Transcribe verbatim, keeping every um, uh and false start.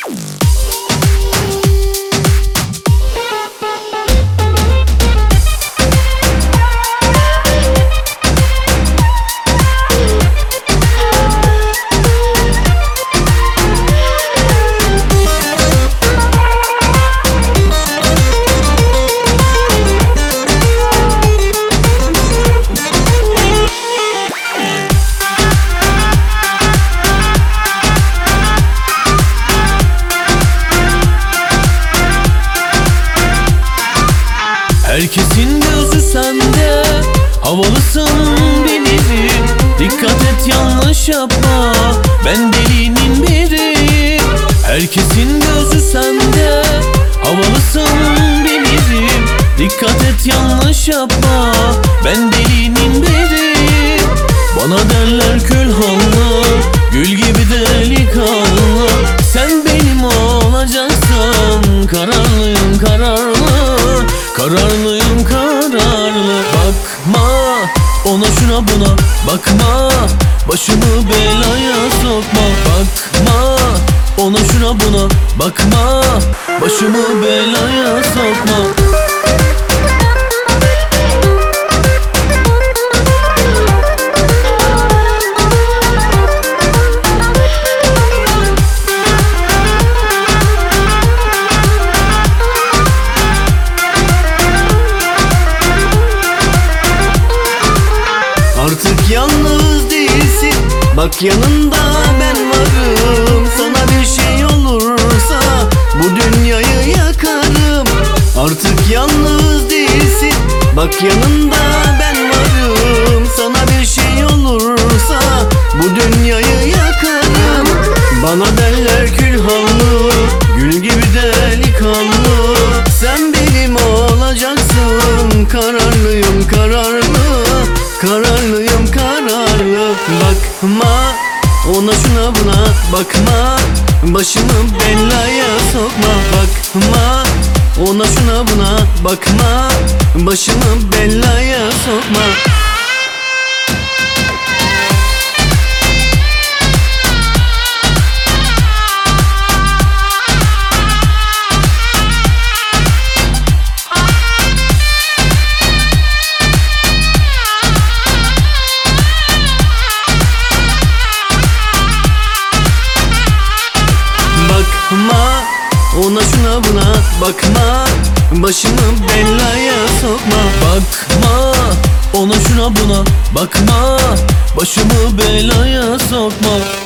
Herkesin gözü sende, havalısın bilirim. Dikkat et yanlış yapma, ben delinin biriyim. Herkesin gözü sende, havalısın bilirim. Dikkat et yanlış yapma, ben delinin biriyim. Bana derler külhanlı, gül gibi delikanlı. Sen benim olacaksın, kararlıyım kararlı. Kararlıyım kararlı. Bakma ona şuna buna, bakma başımı belaya sokma. Bakma ona şuna buna, bakma başımı belaya sokma. Artık yalnız değilsin, bak yanında ben varım. Sana bir şey olursa bu dünyayı yakarım. Artık yalnız değilsin, bak yanında ben varım. Sana bir şey olursa bu dünyayı yakarım. Bana derler külhanlı, gül gibi delikanlı. Sen benim olacaksın, kararlıyım kararlı. Kararlıyım kararlı. Bakma ona şuna buna, bakma başımı belaya sokma. Bakma ona şuna buna, bakma başımı belaya sokma. Bakma ona şuna buna, bakma başımı belaya sokma. Bakma ona şuna buna, bakma başımı belaya sokma.